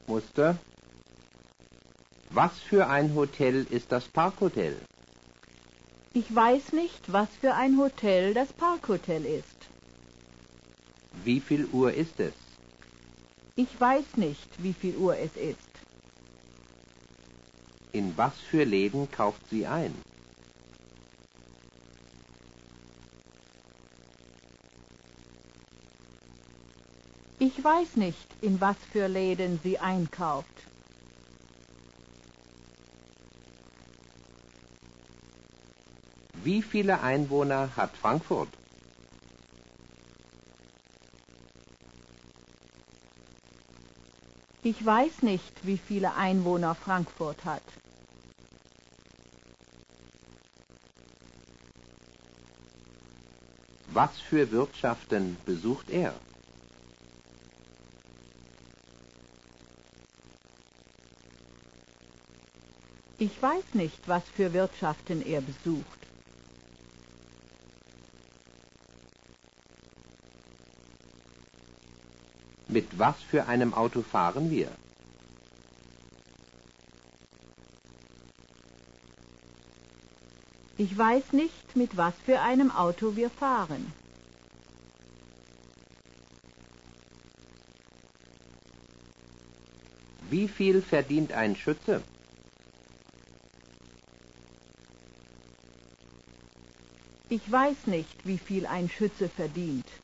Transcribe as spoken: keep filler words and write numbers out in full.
Muster. Was für ein Hotel ist das Parkhotel? Ich weiß nicht, was für ein Hotel das Parkhotel ist. Wie viel Uhr ist es? Ich weiß nicht, wie viel Uhr es ist. In was für Läden kauft sie ein? Ich weiß nicht, in was für Läden sie einkauft. Wie viele Einwohner hat Frankfurt? Ich weiß nicht, wie viele Einwohner Frankfurt hat. Was für Wirtschaften besucht er? Ich weiß nicht, was für Wirtschaften er besucht. Mit was für einem Auto fahren wir? Ich weiß nicht, mit was für einem Auto wir fahren. Wie viel verdient ein Schütze? Ich weiß nicht, wie viel ein Schütze verdient.